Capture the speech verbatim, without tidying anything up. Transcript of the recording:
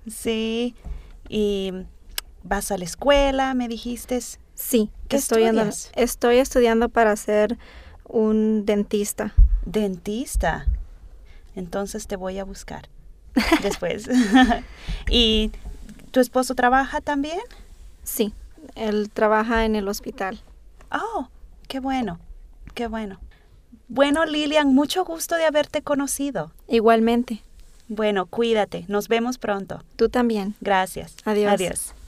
Sí. ¿Y vas a la escuela, me dijiste? Sí. ¿Qué estoy estudias? Andando, estoy estudiando para ser un dentista. Dentista. Entonces te voy a buscar después. ¿Y tu esposo trabaja también? Sí. Él trabaja en el hospital. Oh, qué bueno, qué bueno. Bueno, Lilian, mucho gusto de haberte conocido. Igualmente. Bueno, cuídate. Nos vemos pronto. Tú también. Gracias. Adiós. Adiós.